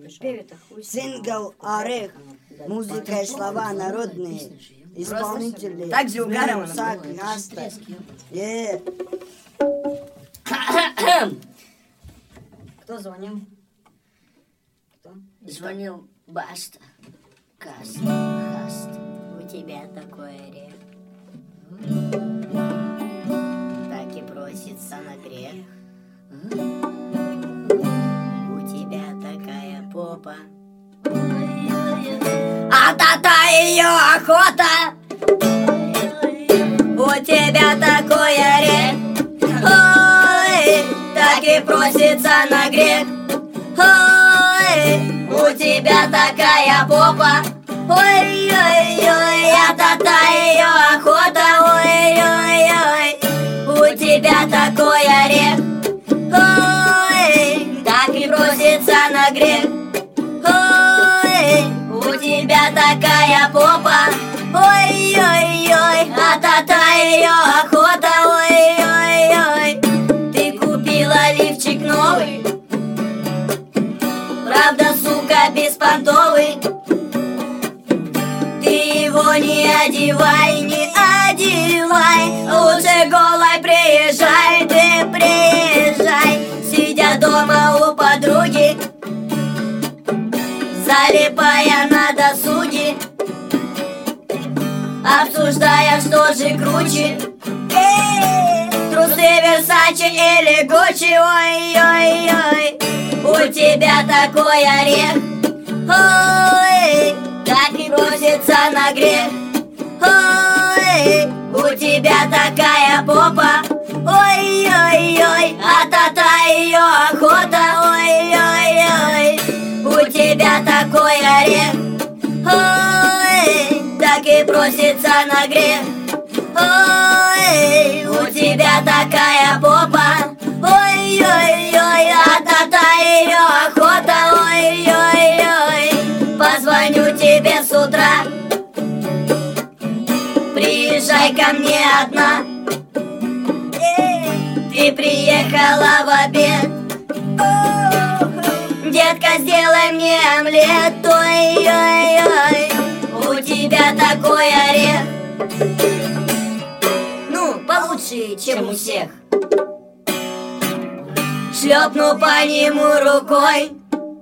Сингл «Орех». Музыка и слова народные. Исполнители. Также угаром. Сак, Наста. Кто звонил? Кто? Звонил Баста. Хаст. У тебя такой орех. Так и просится на грех. У тебя такая попа. А та ее охота. У тебя такой орех. Ой, так и просится на грех. Ой, у тебя такая попа. Ой-ой-ой, а та ее охота. Ой-ой-ой, у тебя такой орех. Ой, так и просится на грех. Ой, у тебя такая попа. Ой-ой-ой, а та ее охота. Ой-ой-ой, ты купила лифчик новый, правда, сука, беспонтовый. Ты его не одевай, не одевай. Лучше голой приезжай, ты приезжай. Сидя дома у подруги, залипая на досуге, обсуждая, что же круче, трусы Версаче или Гуччи. Ой-ой-ой, у тебя такой орех. Ой, так и просится на грех. Ой, у тебя такая попа. Ой-ой-ой, а та ее охота. Ой-ой-ой, у тебя такой орех. Ой, так и просится на грех. Ой, у тебя такая попа. Ой-ой-ой, а та ее охота. Ой-ой-ой, позвоню тебе с утра. Приезжай ко мне одна. Ты приехала в обед. Детка, сделай мне омлет. Ой-ой-ой, у тебя такой орех. Ну, получше, чем у всех. Шлепну по нему рукой.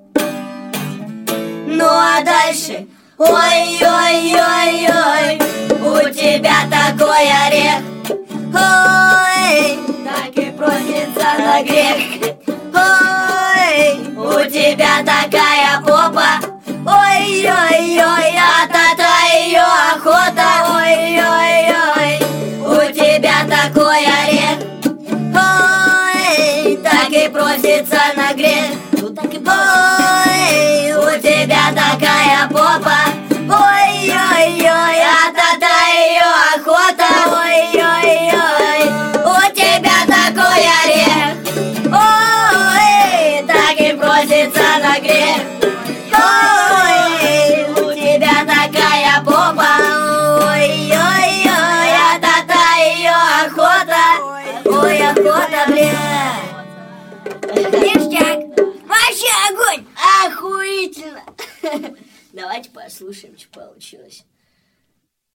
Ну а дальше, ой-ой-ой-ой, у тебя такой орех. Ой, так и просится на грех. Ой, у тебя такая попа. Ой-ой-ой, а та ее охота. Ой-ой-ой, у тебя такой орех. Ой, так и просится на грех. Ой, у тебя такая попа. Ой-ой-ой, а та ее охота. Ой-ой-ой, у тебя такой орех. Ой, так и просится на грех. Ой, у тебя такая попа. Ой-ой-ой, а та ее охота. Ой, охота, бля. Ништяк. Вообще огонь. Охуительно. Давайте послушаем, что получилось.